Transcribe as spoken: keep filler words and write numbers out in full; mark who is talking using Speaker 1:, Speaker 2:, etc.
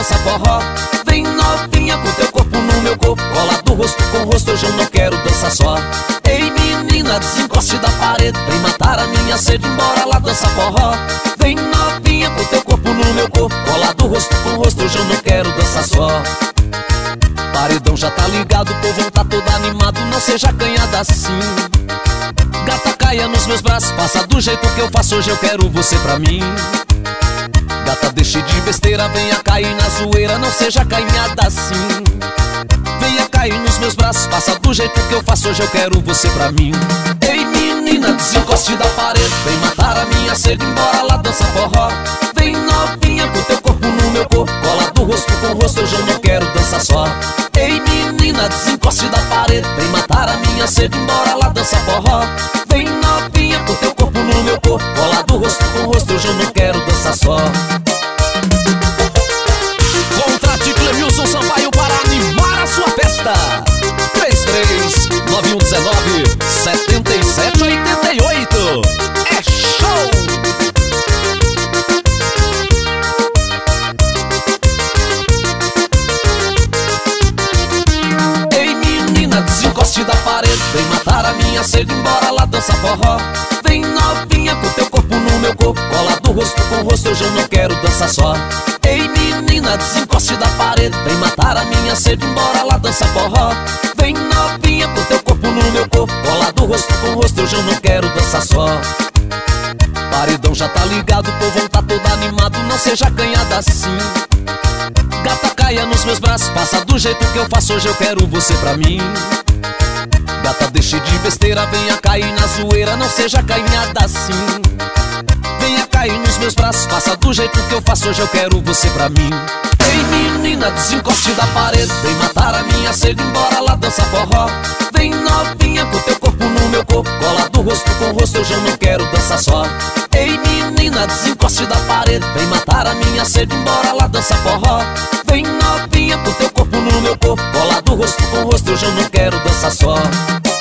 Speaker 1: dança forró. Vem novinha com teu corpo no meu corpo, colado rosto com rosto, hoje eu não quero dançar só. Ei menina, desencoste da parede, vem matar a minha sede, embora lá dança forró. Vem novinha com teu corpo no meu corpo, colado rosto com rosto, hoje eu não quero dançar só. Paredão já tá ligado, o povo tá todo animado, não seja acanhada assim. Gata, caia nos meus braços, faça do jeito que eu faço, hoje eu quero você pra mim. Gata, deixe de besteira, venha cair na zoeira, não seja acanhada assim. Venha cair nos meus braços, faça do jeito que eu faço, hoje eu quero você pra mim. Ei menina, desencoste da parede, vem matar a minha sede, embora lá dança forró. Vem novinha com teu corpo no meu corpo, colado rosto com rosto, hoje eu não quero dançar só. Ei menina, desencoste da parede, vem matar a minha sede, embora lá dança forró. Vem novinha com teu corpo no meu corpo, colado rosto com rosto, hoje eu não quero dançar só. Contrate Clemilson Sampaio para animar a sua festa. Três três nove um um nove sete sete oito oito. É show! Ei menina, desencoste da parede, vem matar a minha sede, embora lá dança forró. Vem novinha com teu corpo no meu corpo, colado rosto com rosto, hoje eu não quero dançar só. Ei menina, desencoste da parede, vem matar a minha sede, embora lá dança forró. Vem novinha com teu corpo no meu corpo, colado rosto com rosto, hoje eu não quero dançar só. Paredão já tá ligado, o povo tá todo animado, não seja acanhada assim. Gata, caia nos meus braços, faça do jeito que eu faço, hoje eu quero você pra mim. Gata, deixe de besteira, venha cair na zoeira, não seja acanhada assim. Venha cair nos meus braços, faça do jeito que eu faço, hoje eu quero você pra mim. Ei menina, desencoste da parede, vem matar a minha sede, embora lá dança forró. Vem novinha com teu corpo no meu corpo, colado rosto com rosto, hoje eu não quero dançar só. Ei menina, desencoste da parede, vem matar a minha sede, embora lá dança forró. Vem novinha com teu corpo no meu corpo, colado rosto com rosto, hoje eu não quero dançar só.